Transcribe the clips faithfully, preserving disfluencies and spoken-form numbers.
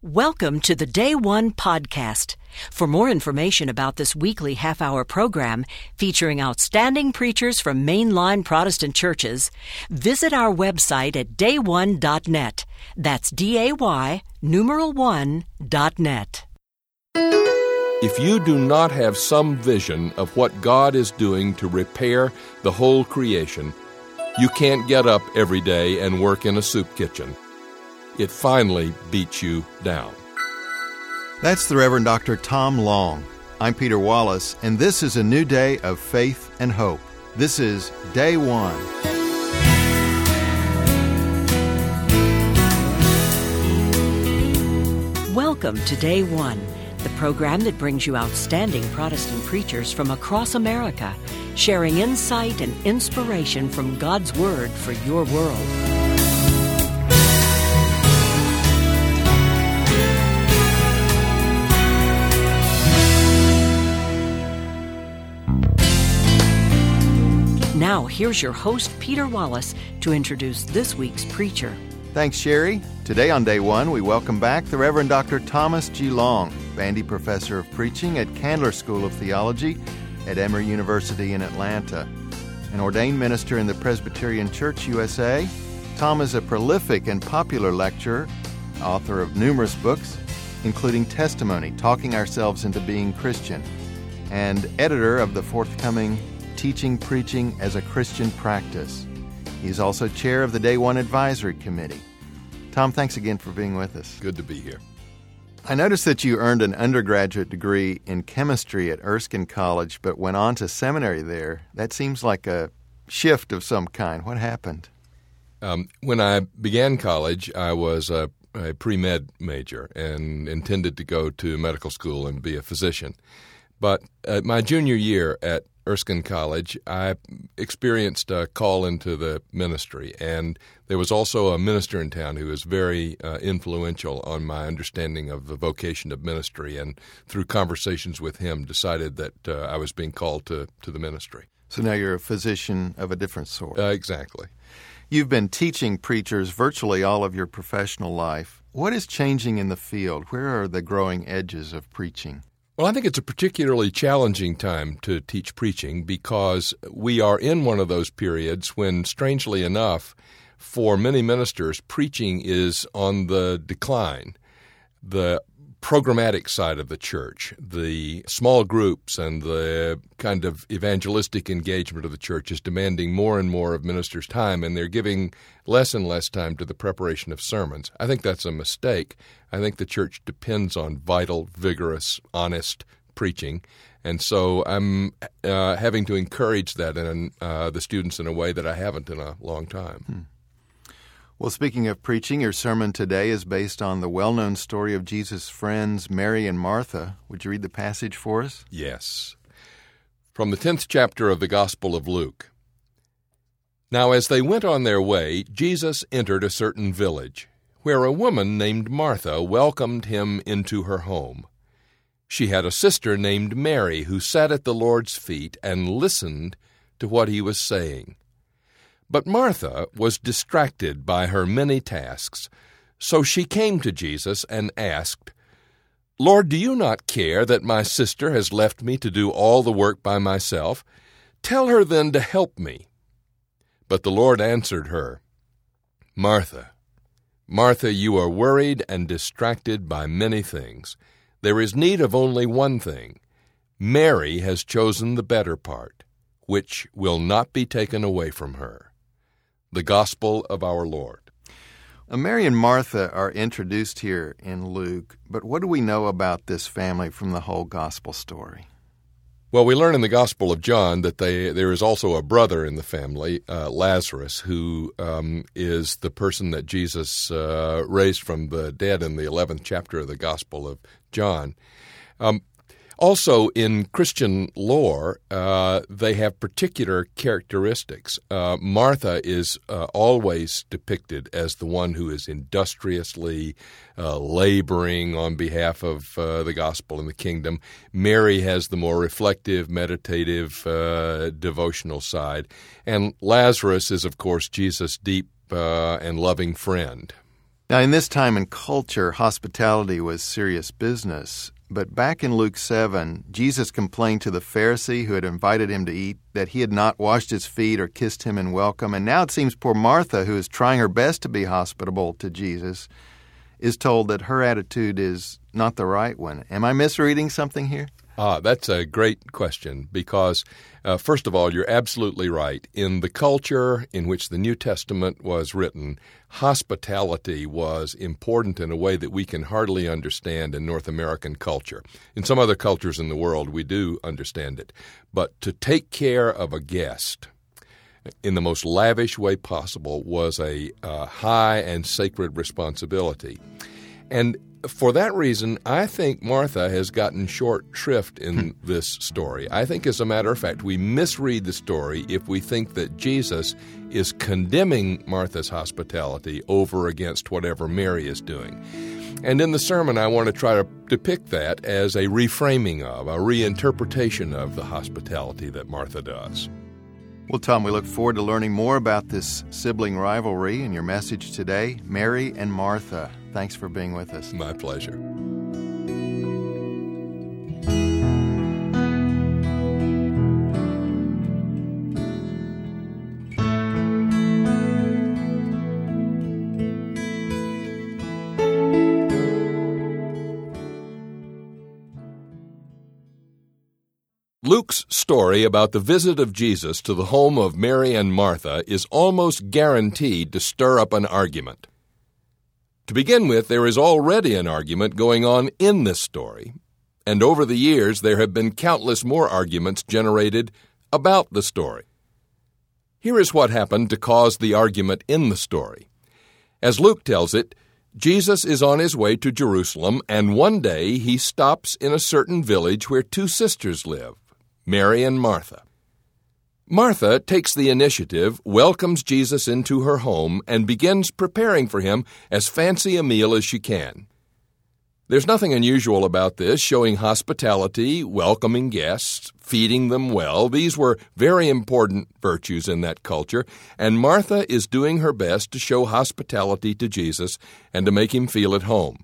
Welcome to the Day One podcast. For more information about this weekly half-hour program featuring outstanding preachers from mainline Protestant churches, visit our website at day one dot net. That's D A Y, numeral one, dot net. If you do not have some vision of what God is doing to repair the whole creation, you can't get up every day and work in a soup kitchen. It finally beats you down. That's the Reverend Doctor Tom Long. I'm Peter Wallace, and this is a new day of faith and hope. This is Day One. Welcome to Day One, the program that brings you outstanding Protestant preachers from across America, sharing insight and inspiration from God's Word for your world. Now, here's your host, Peter Wallace, to introduce this week's preacher. Thanks, Sherry. Today on Day One, we welcome back the Reverend Doctor Thomas G. Long, Bandy Professor of Preaching at Candler School of Theology at Emory University in Atlanta. An ordained minister in the Presbyterian Church U S A, Tom is a prolific and popular lecturer, author of numerous books, including Testimony, Talking Ourselves into Being Christian, and editor of the forthcoming Teaching Preaching as a Christian Practice. He's also chair of the Day One Advisory Committee. Tom, thanks again for being with us. Good to be here. I noticed that you earned an undergraduate degree in chemistry at Erskine College, but went on to seminary there. That seems like a shift of some kind. What happened? Um, when I began college, I was a, a pre-med major and intended to go to medical school and be a physician. But uh, my junior year at Erskine College, I experienced a call into the ministry, and there was also a minister in town who was very uh, influential on my understanding of the vocation of ministry, and through conversations with him decided that uh, I was being called to, to the ministry. So now you're a physician of a different sort. Uh, exactly. You've been teaching preachers virtually all of your professional life. What is changing in the field? Where are the growing edges of preaching? Well, I think it's a particularly challenging time to teach preaching because we are in one of those periods when, strangely enough, for many ministers, preaching is on the decline. The programmatic side of the church, the small groups and the kind of evangelistic engagement of the church is demanding more and more of ministers' time, and they're giving less and less time to the preparation of sermons. I think that's a mistake. I think the church depends on vital, vigorous, honest preaching, and so I'm uh, having to encourage that in uh, the students in a way that I haven't in a long time. Hmm. Well, speaking of preaching, your sermon today is based on the well-known story of Jesus' friends Mary and Martha. Would you read the passage for us? Yes. From the tenth chapter of the Gospel of Luke. Now as they went on their way, Jesus entered a certain village, where a woman named Martha welcomed him into her home. She had a sister named Mary who sat at the Lord's feet and listened to what he was saying. But Martha was distracted by her many tasks, so she came to Jesus and asked, "Lord, do you not care that my sister has left me to do all the work by myself? Tell her then to help me." But the Lord answered her, "Martha, Martha, you are worried and distracted by many things. There is need of only one thing. Mary has chosen the better part, which will not be taken away from her." The Gospel of our Lord. Mary and Martha are introduced here in Luke, but what do we know about this family from the whole Gospel story? Well, we learn in the Gospel of John that they, there is also a brother in the family, uh, Lazarus, who um, is the person that Jesus uh, raised from the dead in the eleventh chapter of the Gospel of John. Um, Also, in Christian lore, uh, they have particular characteristics. Uh, Martha is uh, always depicted as the one who is industriously uh, laboring on behalf of uh, the gospel and the kingdom. Mary has the more reflective, meditative, uh, devotional side. And Lazarus is, of course, Jesus' deep uh, and loving friend. Now, in this time and culture, hospitality was serious business. But back in Luke seven, Jesus complained to the Pharisee who had invited him to eat that he had not washed his feet or kissed him in welcome. And now it seems poor Martha, who is trying her best to be hospitable to Jesus, is told that her attitude is not the right one. Am I misreading something here? Ah, that's a great question because, uh, first of all, you're absolutely right. In the culture in which the New Testament was written, hospitality was important in a way that we can hardly understand in North American culture. In some other cultures in the world, we do understand it. But to take care of a guest in the most lavish way possible was a uh, high and sacred responsibility. And for that reason, I think Martha has gotten short shrift in this story. I think, as a matter of fact, we misread the story if we think that Jesus is condemning Martha's hospitality over against whatever Mary is doing. And in the sermon, I want to try to depict that as a reframing of, a reinterpretation of the hospitality that Martha does. Well, Tom, we look forward to learning more about this sibling rivalry in your message today, Mary and Martha. Thanks for being with us. My pleasure. Luke's story about the visit of Jesus to the home of Mary and Martha is almost guaranteed to stir up an argument. To begin with, there is already an argument going on in this story, and over the years there have been countless more arguments generated about the story. Here is what happened to cause the argument in the story. As Luke tells it, Jesus is on his way to Jerusalem, and one day he stops in a certain village where two sisters live, Mary and Martha. Martha takes the initiative, welcomes Jesus into her home, and begins preparing for him as fancy a meal as she can. There's nothing unusual about this, showing hospitality, welcoming guests, feeding them well. These were very important virtues in that culture, and Martha is doing her best to show hospitality to Jesus and to make him feel at home.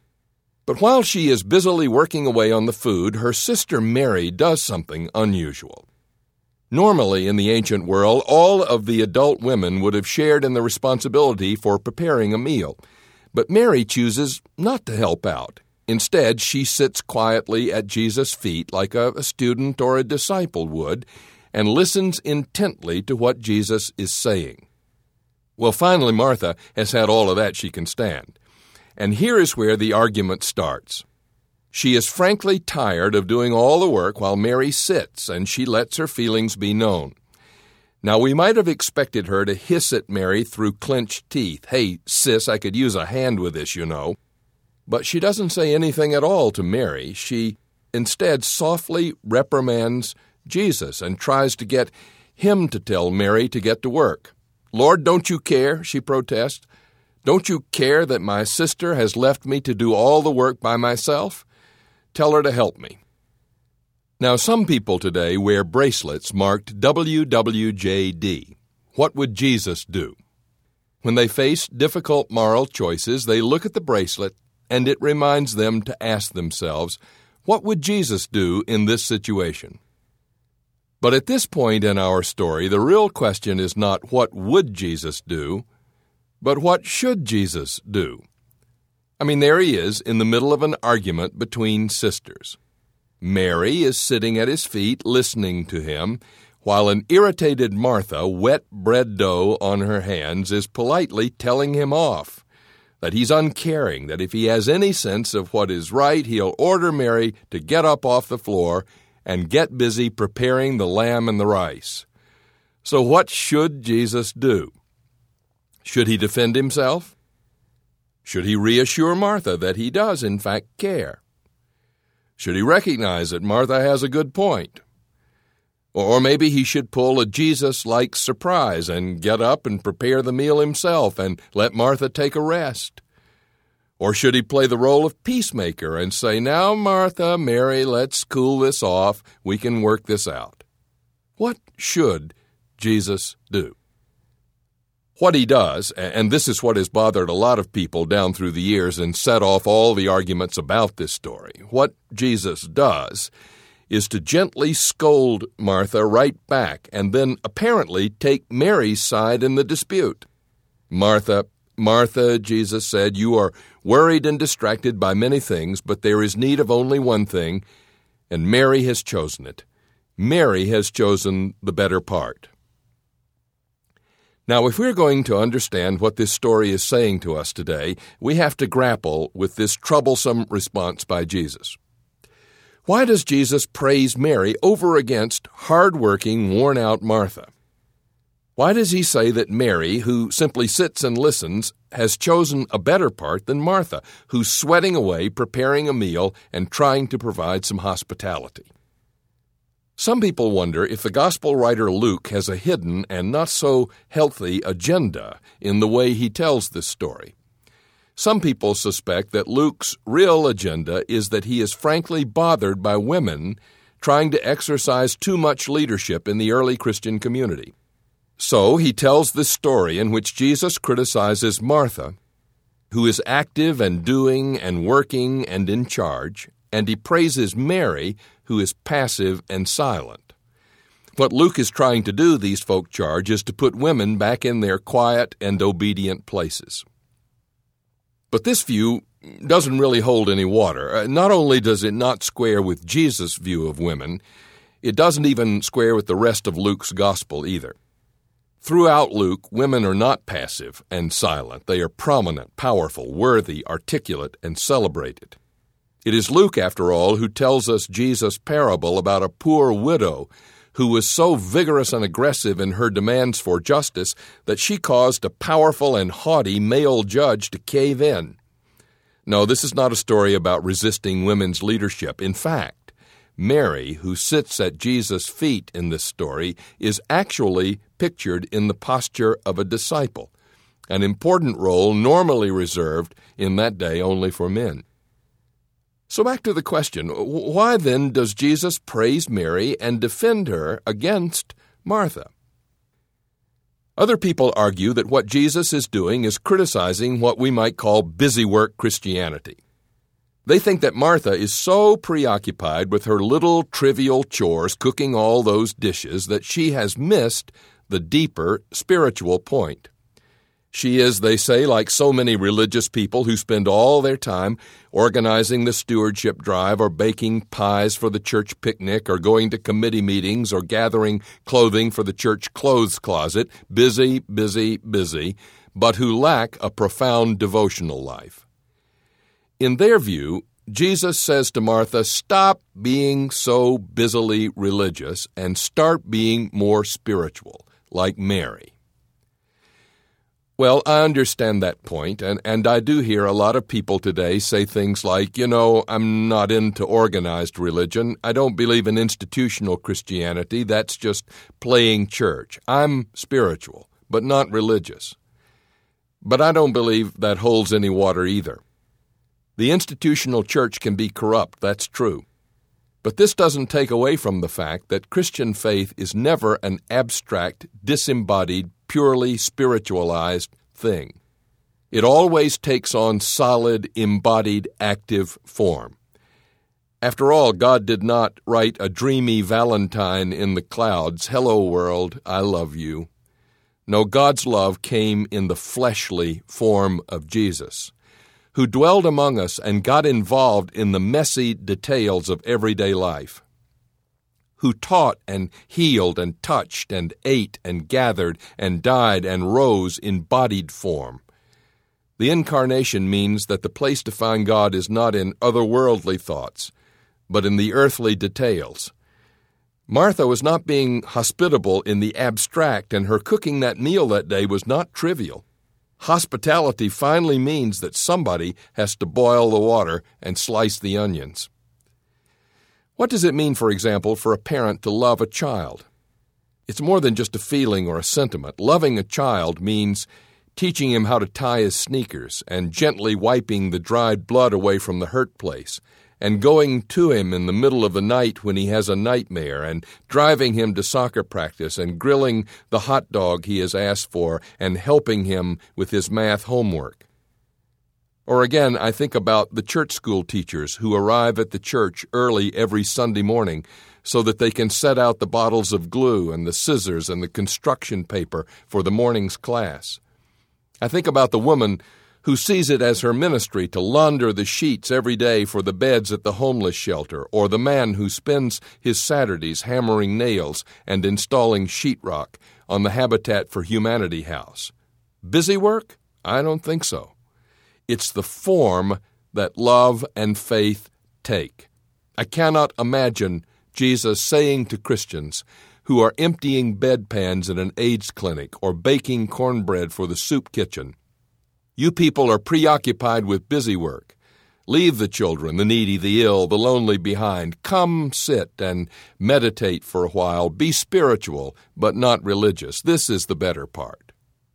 But while she is busily working away on the food, her sister Mary does something unusual. Normally, in the ancient world, all of the adult women would have shared in the responsibility for preparing a meal. But Mary chooses not to help out. Instead, she sits quietly at Jesus' feet like a, a student or a disciple would and listens intently to what Jesus is saying. Well, finally, Martha has had all of that she can stand. And here is where the argument starts. She is frankly tired of doing all the work while Mary sits, and she lets her feelings be known. Now, we might have expected her to hiss at Mary through clenched teeth. Hey, sis, I could use a hand with this, you know. But she doesn't say anything at all to Mary. She instead softly reprimands Jesus and tries to get him to tell Mary to get to work. Lord, don't you care, she protests. Don't you care that my sister has left me to do all the work by myself? Tell her to help me. Now, some people today wear bracelets marked W W J D. What would Jesus do? When they face difficult moral choices, they look at the bracelet, and it reminds them to ask themselves, what would Jesus do in this situation? But at this point in our story, the real question is not what would Jesus do, but what should Jesus do? I mean, there he is in the middle of an argument between sisters. Mary is sitting at his feet listening to him, while an irritated Martha, wet bread dough on her hands, is politely telling him off, that he's uncaring, that if he has any sense of what is right, he'll order Mary to get up off the floor and get busy preparing the lamb and the rice. So what should Jesus do? Should he defend himself? Should he reassure Martha that he does, in fact, care? Should he recognize that Martha has a good point? Or maybe he should pull a Jesus-like surprise and get up and prepare the meal himself and let Martha take a rest. Or should he play the role of peacemaker and say, now, Martha, Mary, let's cool this off. We can work this out. What should Jesus do? What he does, and this is what has bothered a lot of people down through the years and set off all the arguments about this story, what Jesus does is to gently scold Martha right back and then apparently take Mary's side in the dispute. Martha, Martha, Jesus said, you are worried and distracted by many things, but there is need of only one thing, and Mary has chosen it. Mary has chosen the better part. Now, if we're going to understand what this story is saying to us today, we have to grapple with this troublesome response by Jesus. Why does Jesus praise Mary over against hard-working, worn-out Martha? Why does he say that Mary, who simply sits and listens, has chosen a better part than Martha, who's sweating away, preparing a meal, and trying to provide some hospitality? Some people wonder if the gospel writer Luke has a hidden and not so healthy agenda in the way he tells this story. Some people suspect that Luke's real agenda is that he is frankly bothered by women trying to exercise too much leadership in the early Christian community. So he tells this story in which Jesus criticizes Martha, who is active and doing and working and in charge, and he praises Mary, who is passive and silent. What Luke is trying to do, these folk charge, is to put women back in their quiet and obedient places. But this view doesn't really hold any water. Not only does it not square with Jesus' view of women, it doesn't even square with the rest of Luke's gospel either. Throughout Luke, women are not passive and silent. They are prominent, powerful, worthy, articulate, and celebrated. It is Luke, after all, who tells us Jesus' parable about a poor widow who was so vigorous and aggressive in her demands for justice that she caused a powerful and haughty male judge to cave in. No, this is not a story about resisting women's leadership. In fact, Mary, who sits at Jesus' feet in this story, is actually pictured in the posture of a disciple, an important role normally reserved in that day only for men. So back to the question, why then does Jesus praise Mary and defend her against Martha? Other people argue that what Jesus is doing is criticizing what we might call busy work Christianity. They think that Martha is so preoccupied with her little trivial chores, cooking all those dishes, that she has missed the deeper spiritual point. She is, they say, like so many religious people who spend all their time organizing the stewardship drive or baking pies for the church picnic or going to committee meetings or gathering clothing for the church clothes closet, busy, busy, busy, but who lack a profound devotional life. In their view, Jesus says to Martha, stop being so busily religious and start being more spiritual, like Mary. Well, I understand that point, and, and I do hear a lot of people today say things like, you know, I'm not into organized religion. I don't believe in institutional Christianity. That's just playing church. I'm spiritual, but not religious. But I don't believe that holds any water either. The institutional church can be corrupt, that's true. But this doesn't take away from the fact that Christian faith is never an abstract, disembodied, purely spiritualized thing. It always takes on solid, embodied, active form. After all, God did not write a dreamy Valentine in the clouds, hello world, I love you. No, God's love came in the fleshly form of Jesus, who dwelled among us and got involved in the messy details of everyday life, who taught and healed and touched and ate and gathered and died and rose in bodied form. The incarnation means that the place to find God is not in otherworldly thoughts, but in the earthly details. Martha was not being hospitable in the abstract, and her cooking that meal that day was not trivial. Hospitality finally means that somebody has to boil the water and slice the onions. What does it mean, for example, for a parent to love a child? It's more than just a feeling or a sentiment. Loving a child means teaching him how to tie his sneakers and gently wiping the dried blood away from the hurt place and going to him in the middle of the night when he has a nightmare, and driving him to soccer practice, and grilling the hot dog he has asked for, and helping him with his math homework. Or again, I think about the church school teachers who arrive at the church early every Sunday morning so that they can set out the bottles of glue and the scissors and the construction paper for the morning's class. I think about the woman who sees it as her ministry to launder the sheets every day for the beds at the homeless shelter, or the man who spends his Saturdays hammering nails and installing sheetrock on the Habitat for Humanity house. Busy work? I don't think so. It's the form that love and faith take. I cannot imagine Jesus saying to Christians who are emptying bedpans at an AIDS clinic or baking cornbread for the soup kitchen, "You people are preoccupied with busy work. Leave the children, the needy, the ill, the lonely behind. Come sit and meditate for a while. Be spiritual, but not religious. This is the better part."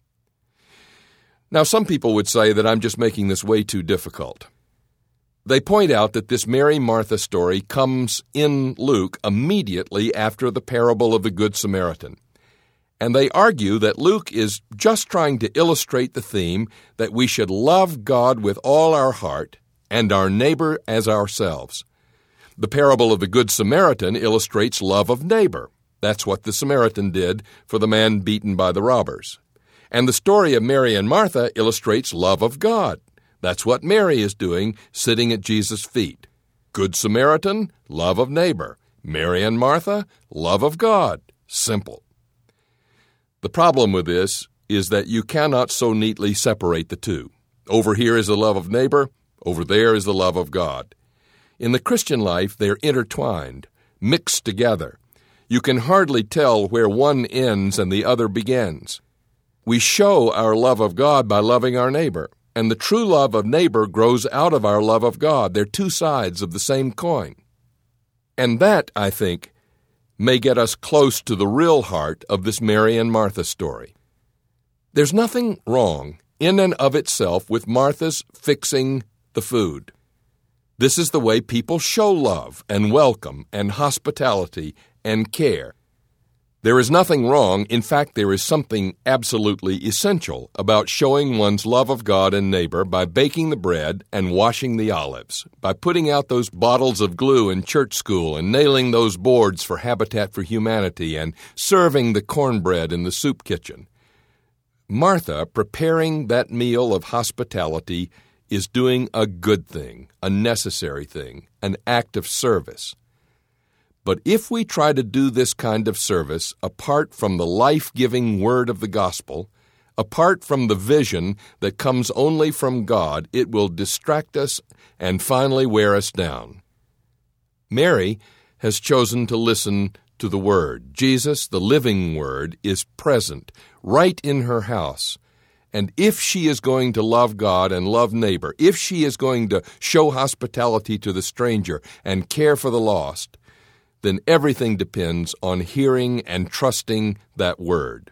Now, some people would say that I'm just making this way too difficult. They point out that this Mary-Martha story comes in Luke immediately after the parable of the Good Samaritan. And they argue that Luke is just trying to illustrate the theme that we should love God with all our heart and our neighbor as ourselves. The parable of the Good Samaritan illustrates love of neighbor. That's what the Samaritan did for the man beaten by the robbers. And the story of Mary and Martha illustrates love of God. That's what Mary is doing, sitting at Jesus' feet. Good Samaritan, love of neighbor. Mary and Martha, love of God. Simple. The problem with this is that you cannot so neatly separate the two. Over here is the love of neighbor, over there is the love of God. In the Christian life, they're intertwined, mixed together. You can hardly tell where one ends and the other begins. We show our love of God by loving our neighbor, and the true love of neighbor grows out of our love of God. They're two sides of the same coin. And that, I think, may get us close to the real heart of this Mary and Martha story. There's nothing wrong in and of itself with Martha's fixing the food. This is the way people show love and welcome and hospitality and care. There is nothing wrong, in fact, there is something absolutely essential about showing one's love of God and neighbor by baking the bread and washing the olives, by putting out those bottles of glue in church school and nailing those boards for Habitat for Humanity and serving the cornbread in the soup kitchen. Martha, preparing that meal of hospitality, is doing a good thing, a necessary thing, an act of service. But if we try to do this kind of service apart from the life-giving word of the gospel, apart from the vision that comes only from God, it will distract us and finally wear us down. Mary has chosen to listen to the Word. Jesus, the living Word, is present right in her house. And if she is going to love God and love neighbor, if she is going to show hospitality to the stranger and care for the lost, then everything depends on hearing and trusting that word.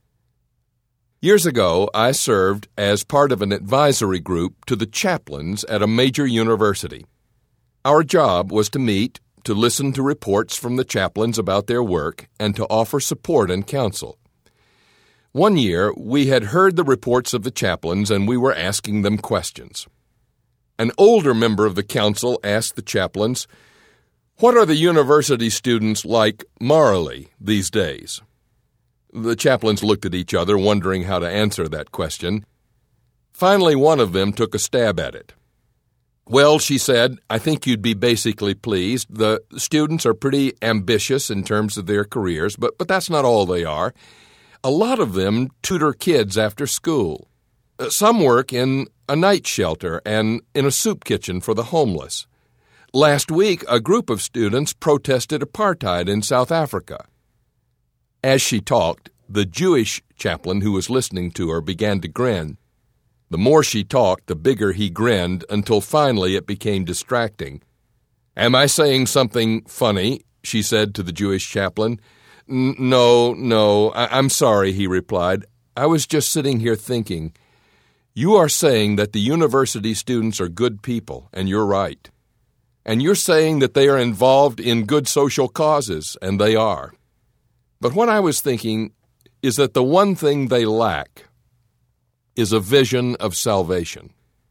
Years ago, I served as part of an advisory group to the chaplains at a major university. Our job was to meet, to listen to reports from the chaplains about their work, and to offer support and counsel. One year, we had heard the reports of the chaplains, and we were asking them questions. An older member of the council asked the chaplains, "What are the university students like morally these days?" The chaplains looked at each other, wondering how to answer that question. Finally, one of them took a stab at it. "Well," she said, "I think you'd be basically pleased. The students are pretty ambitious in terms of their careers, but, but that's not all they are. A lot of them tutor kids after school. Some work in a night shelter and in a soup kitchen for the homeless. Last week, a group of students protested apartheid in South Africa." As she talked, the Jewish chaplain who was listening to her began to grin. The more she talked, the bigger he grinned, until finally it became distracting. "Am I saying something funny?" she said to the Jewish chaplain. "No, no, I- I'm sorry," he replied. "I was just sitting here thinking. You are saying that the university students are good people, and you're right. And you're saying that they are involved in good social causes, and they are. But what I was thinking is that the one thing they lack is a vision of salvation.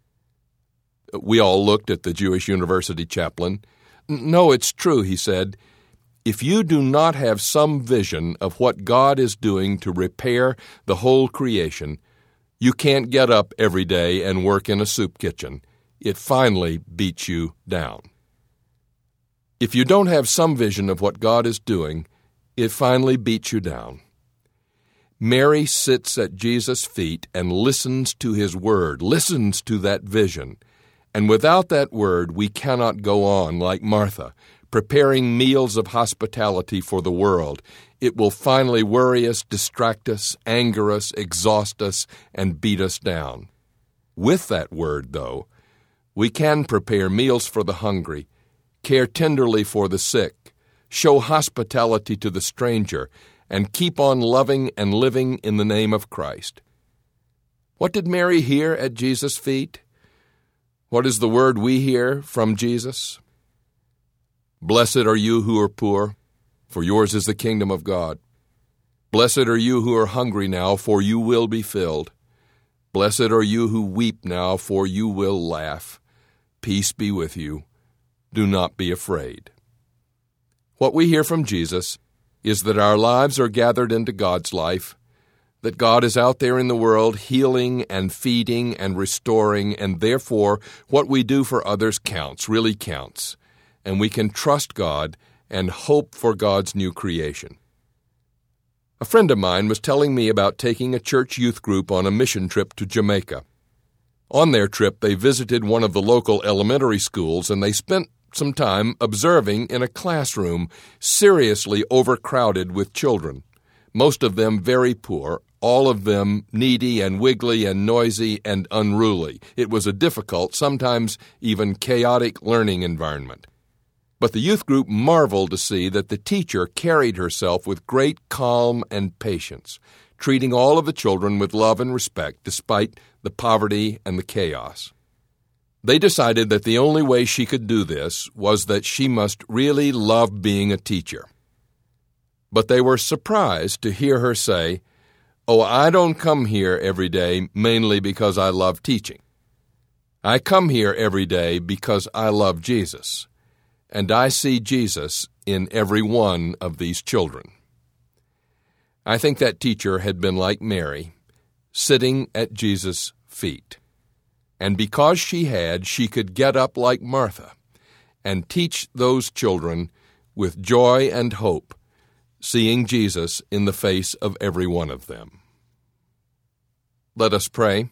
We all looked at the Jewish University chaplain. No, it's true, he said. If you do not have some vision of what God is doing to repair the whole creation, you can't get up every day and work in a soup kitchen. It finally beats you down. If you don't have some vision of what God is doing, it finally beats you down. Mary sits at Jesus' feet and listens to his word, listens to that vision. And without that word, we cannot go on like Martha, preparing meals of hospitality for the world. It will finally worry us, distract us, anger us, exhaust us, and beat us down. With that word, though, we can prepare meals for the hungry, care tenderly for the sick, show hospitality to the stranger, and keep on loving and living in the name of Christ. What did Mary hear at Jesus' feet? What is the word we hear from Jesus? Blessed are you who are poor, for yours is the kingdom of God. Blessed are you who are hungry now, for you will be filled. Blessed are you who weep now, for you will laugh. Peace be with you. Do not be afraid. What we hear from Jesus is that our lives are gathered into God's life, that God is out there in the world healing and feeding and restoring, and therefore what we do for others counts, really counts, and we can trust God and hope for God's new creation. A friend of mine was telling me about taking a church youth group on a mission trip to Jamaica. On their trip, they visited one of the local elementary schools, and they spent some time observing in a classroom seriously overcrowded with children, most of them very poor, all of them needy and wiggly and noisy and unruly. It was a difficult, sometimes even chaotic learning environment. But the youth group marveled to see that the teacher carried herself with great calm and patience, treating all of the children with love and respect despite the poverty and the chaos. They decided that the only way she could do this was that she must really love being a teacher. But they were surprised to hear her say, "Oh, I don't come here every day mainly because I love teaching. I come here every day because I love Jesus, and I see Jesus in every one of these children." I think that teacher had been like Mary, sitting at Jesus' feet. And because she had, she could get up like Martha and teach those children with joy and hope, seeing Jesus in the face of every one of them. Let us pray.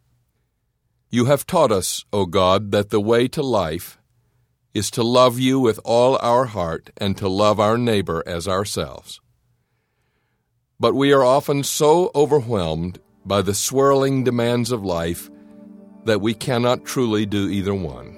You have taught us, O God, that the way to life is to love you with all our heart and to love our neighbor as ourselves. But we are often so overwhelmed by the swirling demands of life that we cannot truly do either one.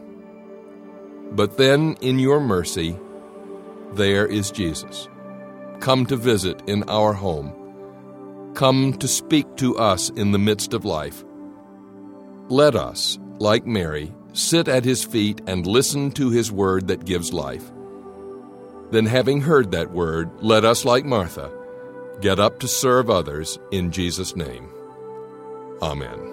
But then, in your mercy, there is Jesus, come to visit in our home, come to speak to us in the midst of life. Let us, like Mary, sit at his feet and listen to his word that gives life. Then, having heard that word, let us, like Martha, get up to serve others in Jesus' name. Amen.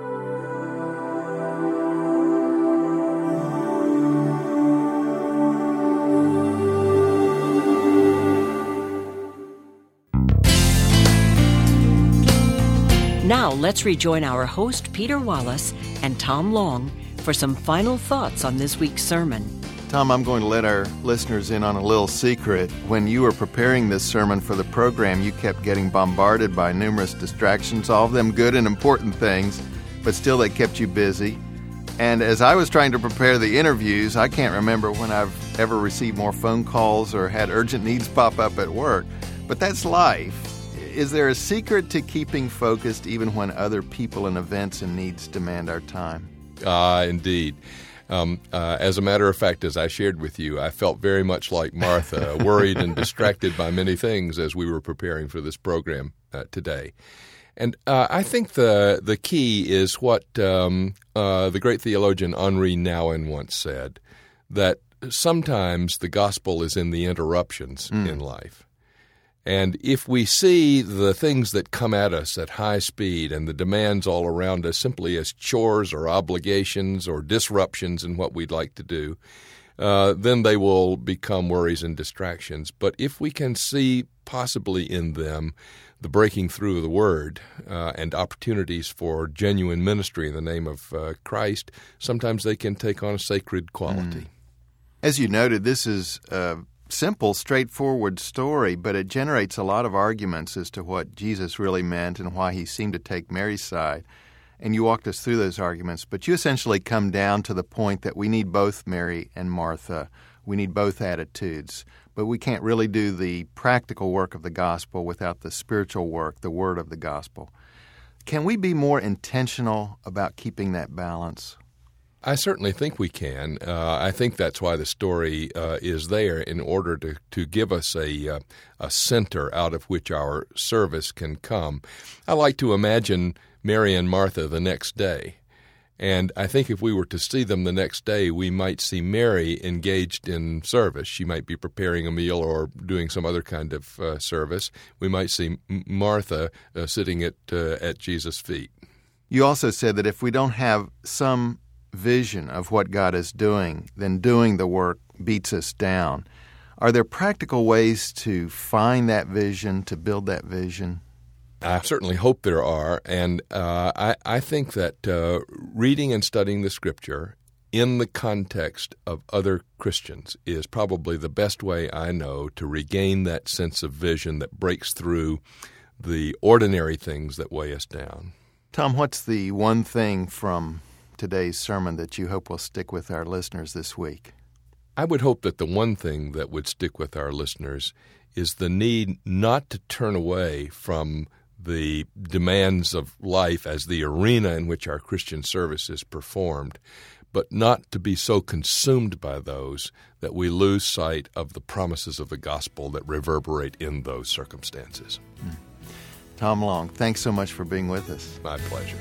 Now let's rejoin our host, Peter Wallace, and Tom Long for some final thoughts on this week's sermon. Tom, I'm going to let our listeners in on a little secret. When you were preparing this sermon for the program, you kept getting bombarded by numerous distractions, all of them good and important things, but still they kept you busy. And as I was trying to prepare the interviews, I can't remember when I've ever received more phone calls or had urgent needs pop up at work. But that's life. Is there a secret to keeping focused even when other people and events and needs demand our time? Ah, indeed. Um, uh, as a matter of fact, as I shared with you, I felt very much like Martha, worried and distracted by many things as we were preparing for this program uh, today. And uh, I think the the key is what um, uh, the great theologian Henri Nouwen once said, that sometimes the gospel is in the interruptions Mm. in life. And if we see the things that come at us at high speed and the demands all around us simply as chores or obligations or disruptions in what we'd like to do, uh, then they will become worries and distractions. But if we can see possibly in them the breaking through of the Word uh, and opportunities for genuine ministry in the name of uh, Christ, sometimes they can take on a sacred quality. Mm. As you noted, this is a simple, straightforward story, but it generates a lot of arguments as to what Jesus really meant and why he seemed to take Mary's side. And you walked us through those arguments, but you essentially come down to the point that we need both Mary and Martha. We need both attitudes, but we can't really do the practical work of the gospel without the spiritual work, the word of the gospel. Can we be more intentional about keeping that balance? I certainly think we can. Uh, I think that's why the story uh, is there, in order to, to give us a, uh, a center out of which our service can come. I like to imagine Mary and Martha the next day. And I think if we were to see them the next day, we might see Mary engaged in service. She might be preparing a meal or doing some other kind of uh, service. We might see Martha uh, sitting at, uh, at Jesus' feet. You also said that if we don't have some vision of what God is doing, then doing the work beats us down. Are there practical ways to find that vision, to build that vision? I certainly hope there are, and uh, I, I think that uh, reading and studying the Scripture in the context of other Christians is probably the best way I know to regain that sense of vision that breaks through the ordinary things that weigh us down. Tom, what's the one thing from today's sermon that you hope will stick with our listeners this week? I would hope that the one thing that would stick with our listeners is the need not to turn away from the demands of life as the arena in which our Christian service is performed, but not to be so consumed by those that we lose sight of the promises of the gospel that reverberate in those circumstances. Mm. Tom Long, thanks so much for being with us. My pleasure.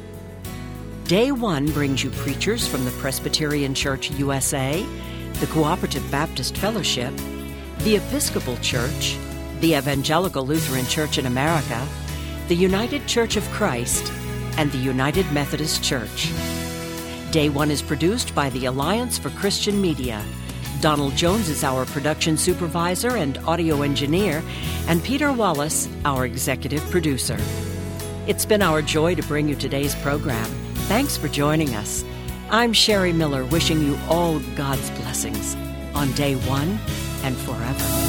Day One brings you preachers from the Presbyterian Church U S A, the Cooperative Baptist Fellowship, the Episcopal Church, the Evangelical Lutheran Church in America, the United Church of Christ, and the United Methodist Church. Day One is produced by the Alliance for Christian Media. Donald Jones is our production supervisor and audio engineer, and Peter Wallace, our executive producer. It's been our joy to bring you today's program. Thanks for joining us. I'm Sherry Miller, wishing you all God's blessings on Day One and forever.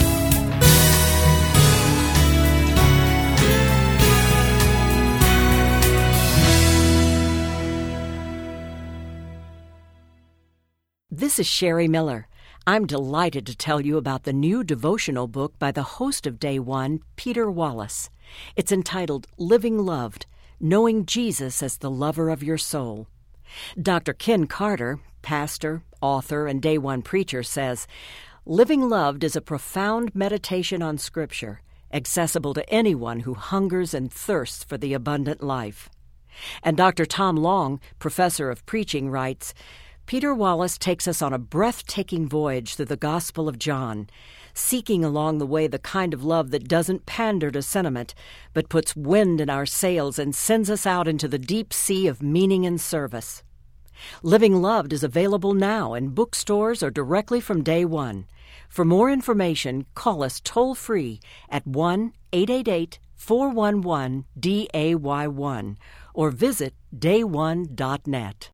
This is Sherry Miller. I'm delighted to tell you about the new devotional book by the host of Day One, Peter Wallace. It's entitled Living Loved, Knowing Jesus as the Lover of Your Soul. Doctor Ken Carter, pastor, author, and Day One preacher, says, Living Loved is a profound meditation on Scripture, accessible to anyone who hungers and thirsts for the abundant life. And Doctor Tom Long, professor of preaching, writes, Peter Wallace takes us on a breathtaking voyage through the Gospel of John, seeking along the way the kind of love that doesn't pander to sentiment, but puts wind in our sails and sends us out into the deep sea of meaning and service. Living Loved is available now in bookstores or directly from Day One. For more information, call us toll-free at one eight eight eight, four one one, D A Y one or visit day one dot net.